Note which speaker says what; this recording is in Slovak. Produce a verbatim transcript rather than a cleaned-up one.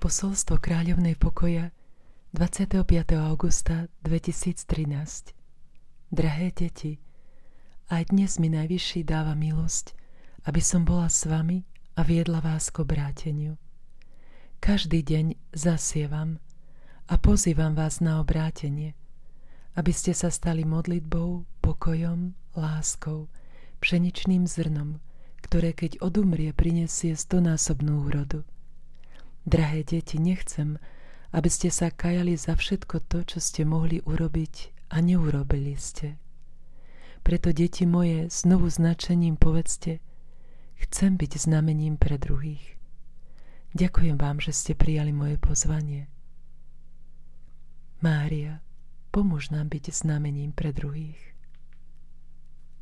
Speaker 1: Posolstvo kráľovnej pokoja dvadsiateho piateho augusta dvetisíctrinásť. Drahé deti, aj dnes mi Najvyšší dáva milosť, aby som bola s vami a viedla vás k obráteniu. Každý deň zasievam a pozývam vás na obrátenie, aby ste sa stali modlitbou, pokojom, láskou, pšeničným zrnom, ktoré keď odumrie, prinesie stonásobnú úrodu. Drahé deti, nechcem, aby ste sa kajali za všetko to, čo ste mohli urobiť a neurobili ste. Preto, deti moje, znovu značením povedzte: chcem byť znamením pre druhých. Ďakujem vám, že ste prijali moje pozvanie. Mária, pomôž nám byť znamením pre druhých.